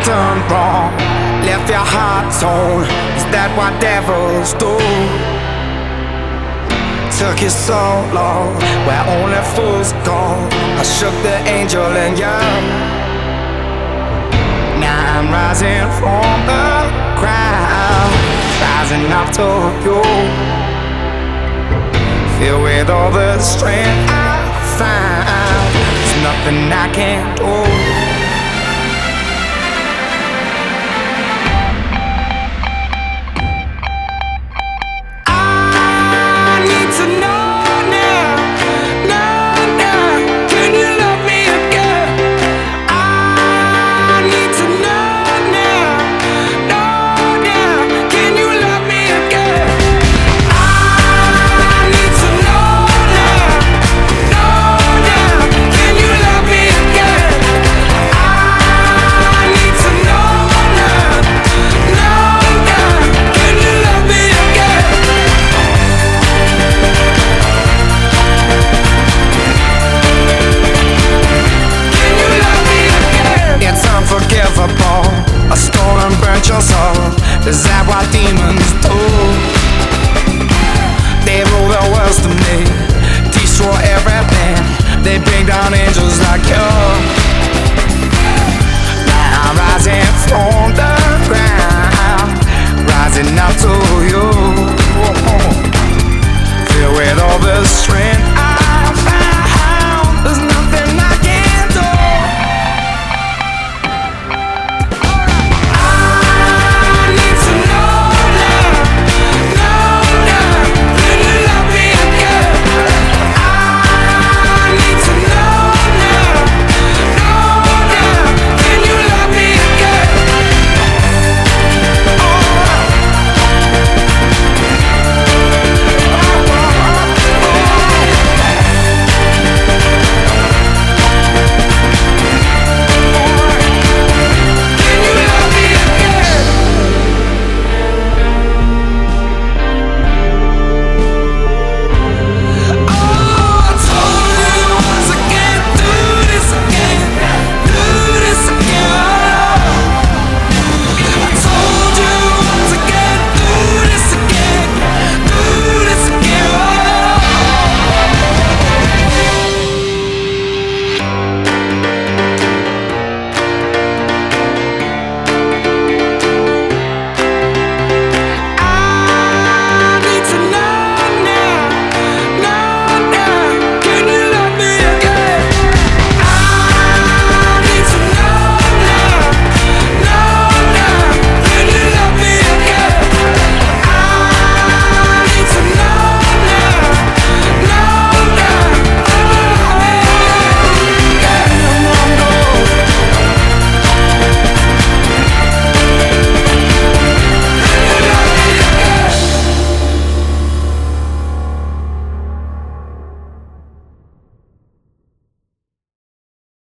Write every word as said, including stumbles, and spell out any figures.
done wrong, left your heart torn. Is that what devils do? Took you so long, where only fools go. I shook the angel in you. Now I'm rising from the ground, rising up to you. Filled with all the strength I find, there's nothing I can't do. I stole and burnt your soul. Is that what demons do? They rule the world to me, destroy everything. They bring down angels like you.